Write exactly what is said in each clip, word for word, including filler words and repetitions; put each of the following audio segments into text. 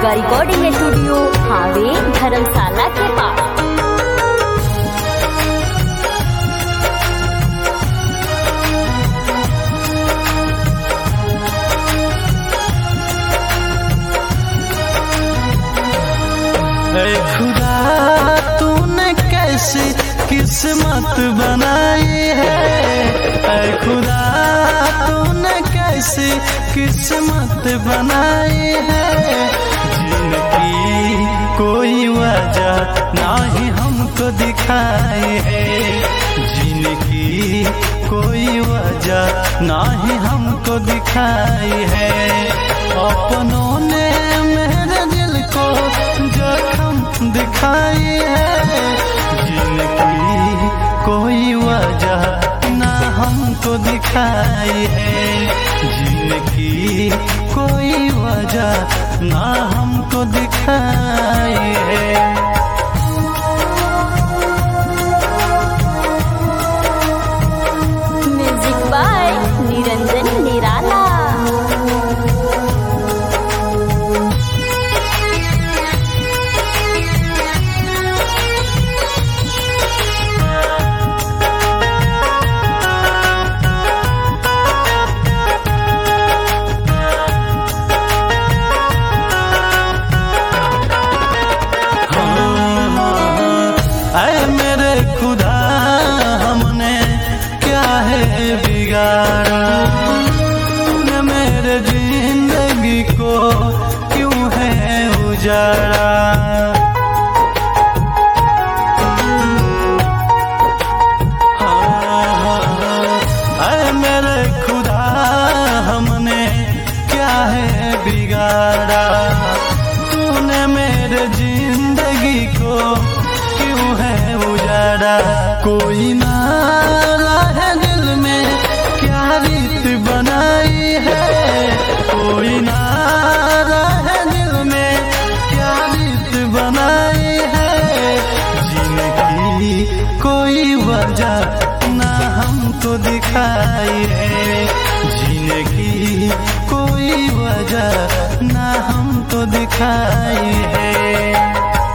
Durga recording studio हावे धर्मशाला के पास। ऐ खुदा तूने कैसी किस्मत बनाई है, ऐ खुदा तूने कैसी किस्मत बनाई है, जिनकी कोई वजह ना ही हमको दिखाई है, जिनकी कोई वजह ना ही हमको दिखाई है। अपनों ने मेरे दिल को जख्म दिखाई है, जिनकी कोई वजह ना हमको दिखाई है, जिनकी कोई वजह ना हमको दिखाई है। म्यूजिक बाय निरंजन निराला। ऐ मेरे खुदा हमने क्या है बिगाड़ा, तूने मेरे जिंदगी को क्यों है उजाड़ा। ऐ मेरे खुदा हमने क्या है बिगाड़ा, तूने मेरे जिंदगी को क्यों है उजाड़ा। कोई नारा है दिल में क्या रीत बनाई है, कोई नारा है दिल में क्या रीत बनाई है, जिनकी कोई वजह ना हमको दिखाई है, जिनकी कोई वजह ना हमको दिखाई है।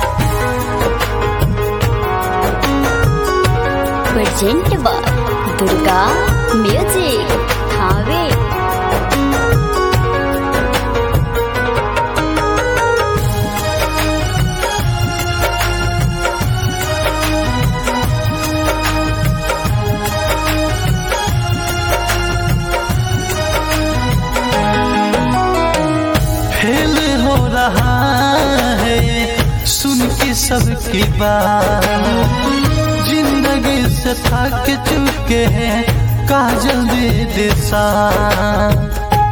प्रेजेंट बाय दुर्गा म्यूजिक हावे। फेल हो रहा है सुन के सबकी बात, जिंदगी से थक चुके हैं काजल दे दे साथ।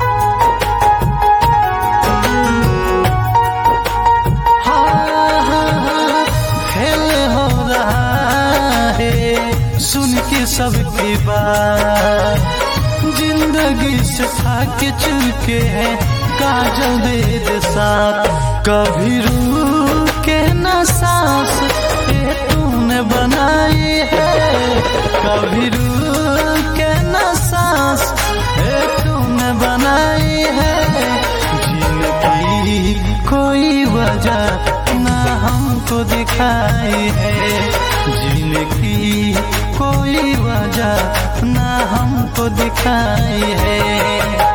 हाँ हाँ हाँ फेल हो रहा है सुन के सबकी बात, जिंदगी से थक चुके हैं काजल दे दे साथ। कभी रुके न सांस ये तूने बनाई है, कभी रुके न सांस ये तूने बनाई है, जिनकी कोई वजह ना हमको दिखाई है, जिनकी कोई वजह ना हमको दिखाई है।